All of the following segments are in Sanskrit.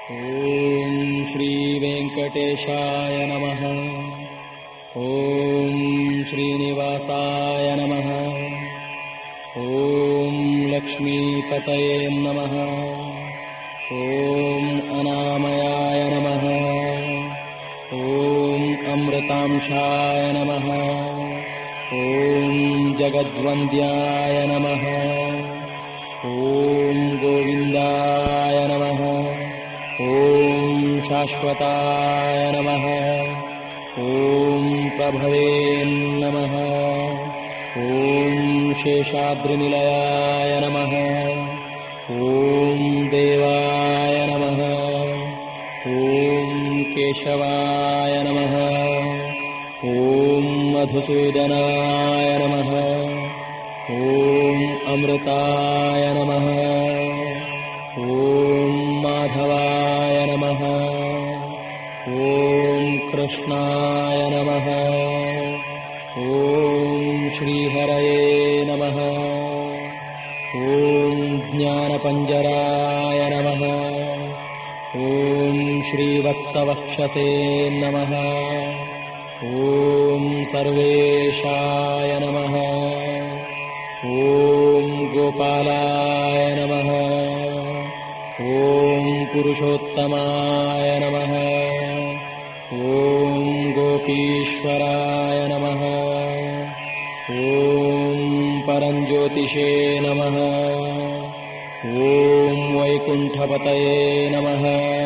ॐ श्री वेंकटेशाय नमः। ॐ श्रीनिवासाय नमः। ॐ लक्ष्मीपतये नमः। ॐ अनामयाय नमः। ॐ अमृतांशाय नमः। ॐ जगद्वन्द्याय नमः। ॐ गोविन्दाय नमः। ॐ शाश्वताय नमः। ॐ प्रभवे नमः। ॐ शेषाद्रिनिलयाय नमः। ॐ देवाय नमः। ॐ केशवाय नमः। ॐ मधुसूदनाय नमः। ॐ अमृताय नमः। ॐ माधवाय नमः। ॐ कृष्णाय नमः। ॐ श्रीहरये नमः। ॐ ज्ञानपञ्जराय नमः। ॐ श्रीवत्सवक्षसे नमः। ॐ सर्वेशाय नमः। ॐ गोपालाय नमः। ॐ पुरुषोत्तमाय नमः। ॐ गोपीश्वराय नमः। ॐ परञ्ज्योतिषे नमः। ॐ वैकुण्ठपतये नमः।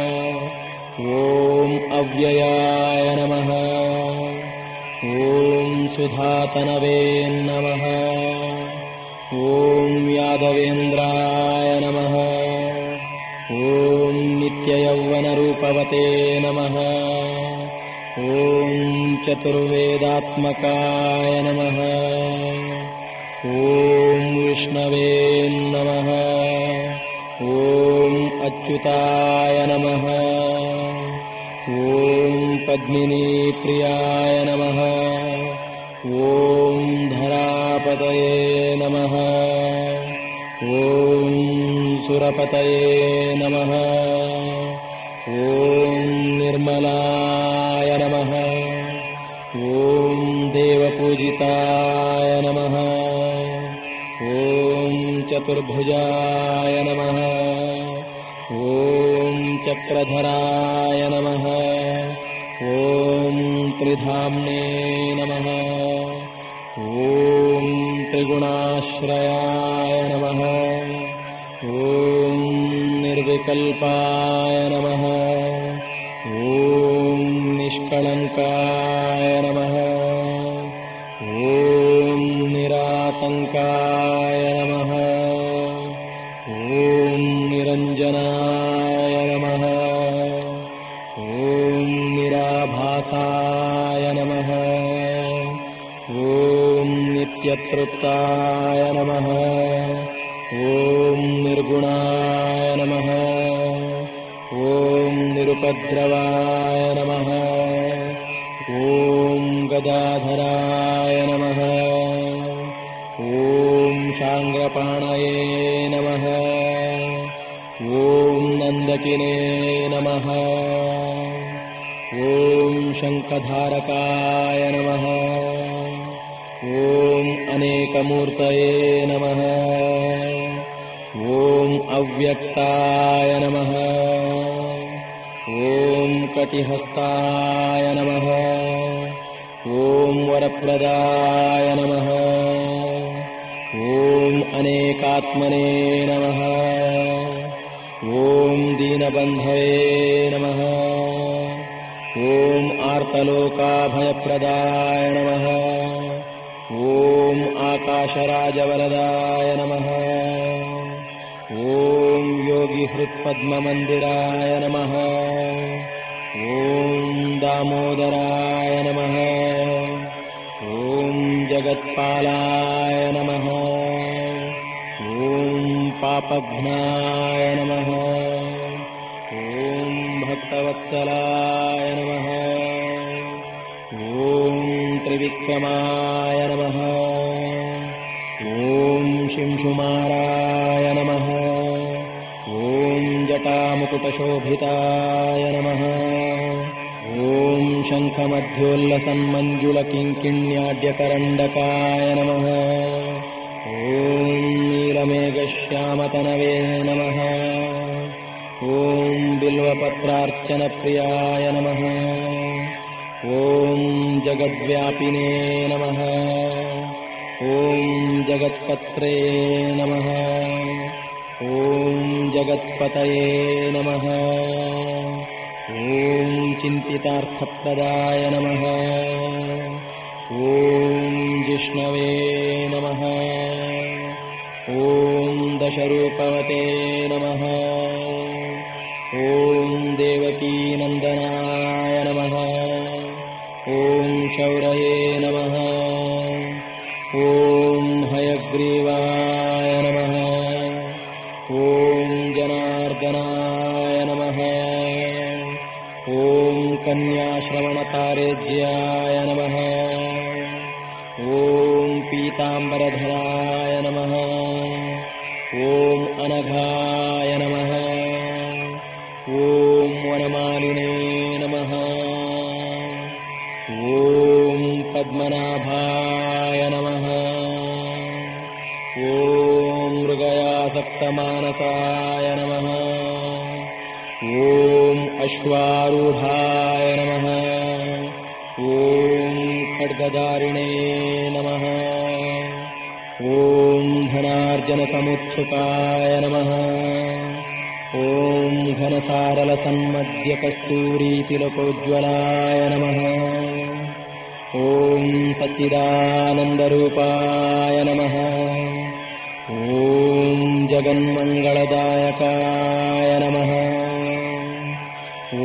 ॐ अव्ययाय नमः। ॐ सुधातनवे नमः। ॐ यादवेन्द्राय नमः। ॐ नित्ययौवनरूपवते नमः। ॐ चतुर्वेदात्मकाय नमः। ॐ विष्णवे नमः। ॐ अच्युताय नमः। ॐ पद्मिनीप्रियाय नमः। ॐ धरापतये नमः। ॐ सुरपतये नमः। ॐ निर्मलाय नमः। ॐ देवपूजिताय नमः। ॐ चतुर्भुजाय नमः। ॐ चक्रधराय नमः। ॐ त्रिधाम्ने नमः। ॐ त्रिगुणाश्रयाय नमः। ॐ निर्विकल्पाय नमः। ॐ निष्कलङ्काय नमः। ॐ निरातङ्काय नमः। ॐ निरञ्जनाय नमः। ॐ निराभासाय नमः। ॐ नित्यतृप्ताय नमः। ॐ निर्गुणाय नमः। ॐ निरुपद्रवाय नमः। ॐ गदाधराय नमः। ॐ शाङ्ग्रपाणये नमः। ॐ नन्दकिने नमः। ॐ शङ्खधारकाय नमः। ॐ अनेकमूर्तये नमः। ॐ अव्यक्ताय नमः। ॐ कटिहस्ताय नमः। ॐ वरप्रदाय नमः। ॐ अनेकात्मने नमः। ॐ दीनबन्धवे नमः। ॐ आर्तलोकाभयप्रदाय नमः। ॐ आकाशराजवरदाय नमः। ॐ योगिहृत्पद्ममन्दिराय नमः। ॐ दामोदराय नमः। ॐ जगत्पालाय नमः। ॐ पापघ्नाय नमः। ॐ भक्तवत्सलाय नमः। ॐ त्रिविक्रमाय नमः। ॐ शिंशुमाराय नमः। ॐ जटामुकुटशोभिताय नमः। ॐ शङ्खमध्योल्लसन्मञ्जुलकिङ्किण्याड्यकरण्डकाय नमः। ॐ नीलमेघश्यामतनवे नमः। ॐ बिल्वपत्रार्चनप्रियाय नमः। ॐ जगद्व्यापिने नमः। ॐ जगत्कर्त्रे नमः। ॐ जगत्पतये नमः। ॐ चिन्तितार्थप्रदाय नमः। ॐ जिष्णवे नमः। ॐ दशरूपवते नमः। ॐ देवकीनन्दनाय नमः। ॐ शौरये नमः। ॐ हयग्रीवाय नमः। ॐ जनार्दनाय नमः। ॐ कन्याश्रवणतारेज्याय नमः। ॐ पीताम्बरधराय नमः। ॐ अनघाय नमः। ॐ वनमालिने नमः। ॐ पद्मनाभाय नमः। ॐ मृगयासक्तमानसाय नमः। ॐ अश्वारूढाय नमः। ॐ खड्गधारिणे नमः। ॐ धनार्जनसमुत्सुकाय नमः। ॐ घनसारलसन्मध्यकस्तूरीतिलकोज्ज्वलाय नमः। ॐ सच्चिदानन्दरूपाय नमः। ॐ जगन्मङ्गलदायकाय नमः। ॐ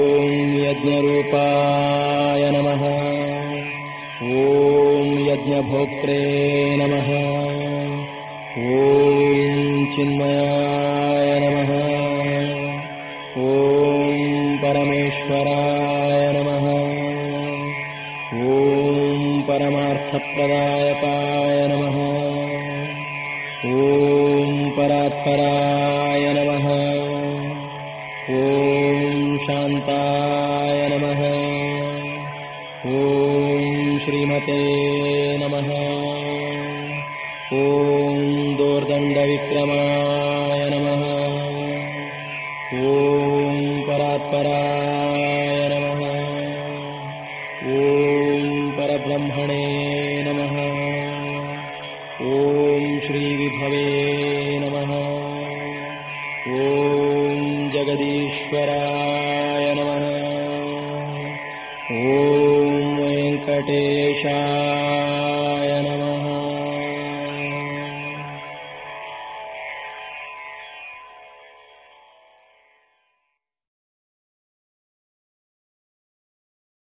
यज्ञरूपाय नमः। ॐ यज्ञभोक्त्रे नमः। ॐ चिन्मयाय नमः। ॐ परमेश्वराय नमः। ॐ परमार्थप्रदायकाय नमः। ॐ परात्पराय नमः। ॐ शान्ताय नमः। ॐ श्रीमते नमः। ॐ दोर्दण्डविक्रमाय नमः। ॐ परात्पराय नमः। ॐ परब्रह्मणे नमः। ॐ श्रीविभवे नमः। ॐ जगदीश्वराय नमः। ॐ वेङ्कटेशाय